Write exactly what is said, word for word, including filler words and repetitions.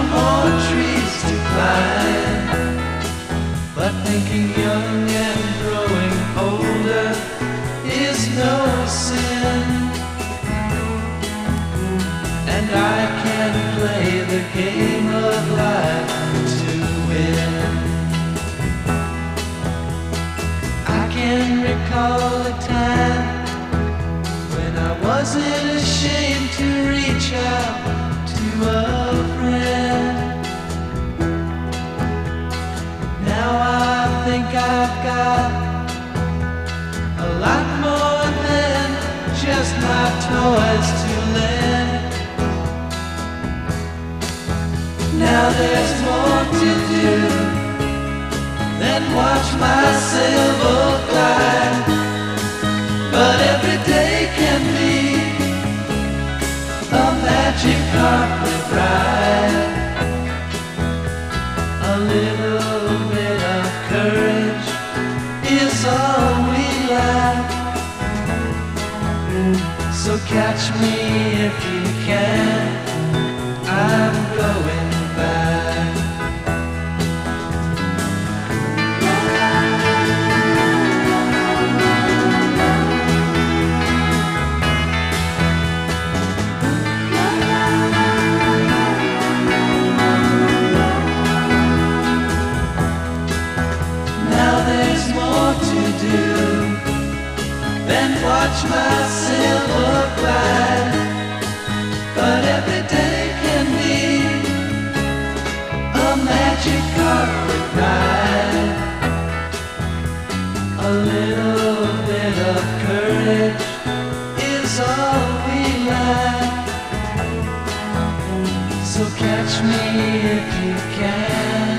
more trees to climb, but thinking young and growing older is no sin, and I can play the game of life to win. I can recall a time when I wasn't ashamed to reach out to a friend. Now I think I've got a lot more than just my toys to lend. Now there's more to do than watch my sailboat glide, but every day can be a magic carpet ride. A little bit of courage is all we lack, so catch me if you can, I'm going back. Then watch my sailboat glide, but every day can be a magic carpet ride. A little bit of courage is all we lack, so catch me if you can.